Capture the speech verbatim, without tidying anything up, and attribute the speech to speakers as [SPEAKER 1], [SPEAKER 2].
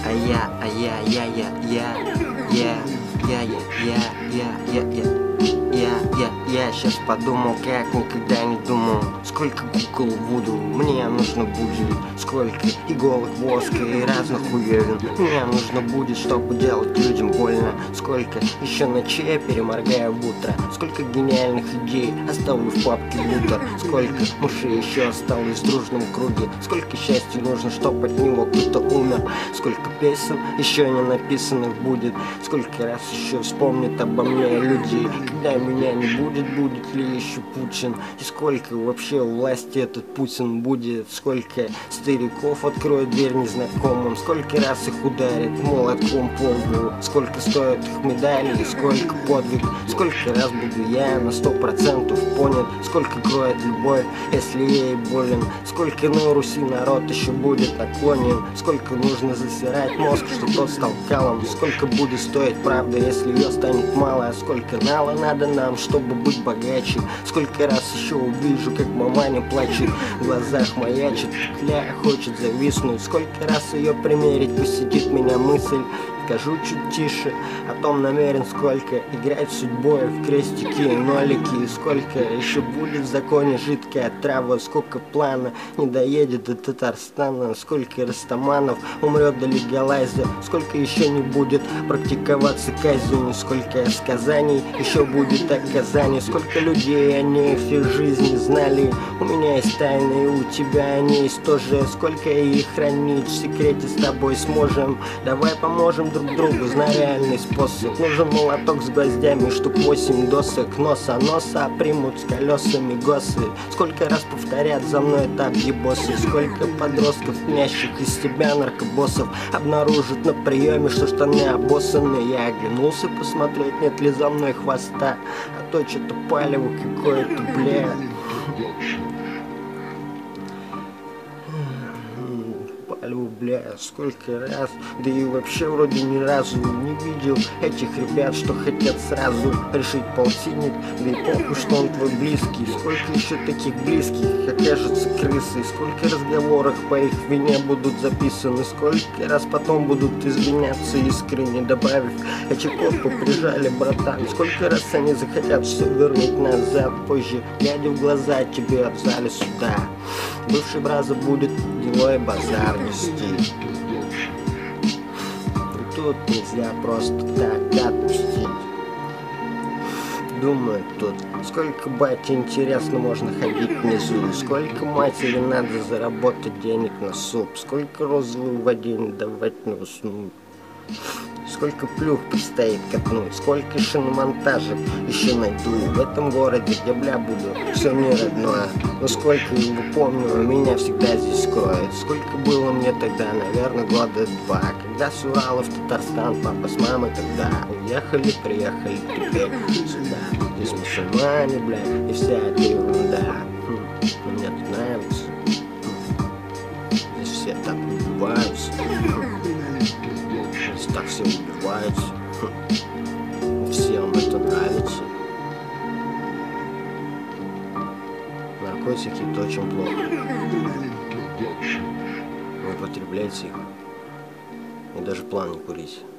[SPEAKER 1] а я, а я, я, я, я, я, я, я, я, я, я, я. Я, я, я сейчас подумал, как никогда не думал. Сколько кукол Вуду мне нужно будет, сколько иголок воска и разных хуевин мне нужно будет, чтобы делать людям больно. Сколько еще ночей я переморгаю в утро, сколько гениальных идей оставлю в папке Лутер, сколько мышей еще осталось в дружном круге, сколько счастья нужно, чтобы от него кто-то умер, сколько песен еще не написанных будет, сколько раз еще вспомнят обо мне люди, когда меня не будет, будет ли еще Путин, и сколько вообще власти этот Путин будет, сколько стариков откроет дверь незнакомым, сколько раз их ударит молотком по лбу, сколько стоят их медали, сколько подвиг, сколько раз буду я на сто процентов понят, сколько кроет любовь, если ей болен, сколько на Руси народ еще будет наклонен, сколько нужно засирать мозг, что тот стал калом, сколько будет стоить правда, если ее станет мало, сколько нала надо нам, чтобы быть богаче, сколько раз еще увижу, как маманя плачет, в глазах маячит, петля хочет зависнуть, сколько раз ее примерить посетит меня мысль, скажу чуть тише, о том намерен сколько играть судьбой в крестики и нолики, сколько еще будет в законе жидкая трава, сколько плана не доедет до Татарстана, сколько растаманов умрет до легалайза, сколько еще не будет практиковаться казнь, сколько сказаний еще будет о Казани, сколько людей о ней всю жизнь знали, у меня есть тайны и у тебя они есть тоже, сколько их хранить в секрете с тобой сможем, давай поможем друг другу, знай реальный способ, нужен молоток с гвоздями, штук восемь досок, носа носа примут с колесами госы, сколько раз повторят за мной этап ебосы, сколько подростков, тнящих из себя наркобоссов, обнаружат на приеме, что штаны обоссаны, я оглянулся посмотреть, нет ли за мной хвоста, а то что-то палево какое-то, бля. Бля, сколько раз, да и вообще вроде ни разу не видел этих ребят, что хотят сразу решить полтинник, да и похуй, что он твой близкий, сколько еще таких близких окажутся крысы, сколько разговоров по их вине будут записаны, сколько раз потом будут извиняться искренне, добавив очков поприжали, братан, сколько раз они захотят все вернуть назад позже, глядя в глаза тебе в зале суда, бывший браза будет делой базар нести. И тут нельзя просто так отпустить. Думаю тут, сколько, батя, интересно можно ходить внизу, сколько матери надо заработать денег на суп, сколько розовой в воде не давать не уснуть. Сколько плюх предстоит копнуть, сколько шиномонтажек еще найду в этом городе, где, бля, буду все не родное. Но сколько его помню, меня всегда здесь кроет. Сколько было мне тогда, наверное, года два, когда с Урала в Татарстан папа с мамой тогда уехали, приехали теперь сюда. Здесь мусульмане, бля, и вся эта ерунда. Хм, мне тут нравится. Здесь все так убиваются. Так все убиваются. Всем это нравится. Наркотики — это очень плохо. Не употребляйте их. И даже план не курить.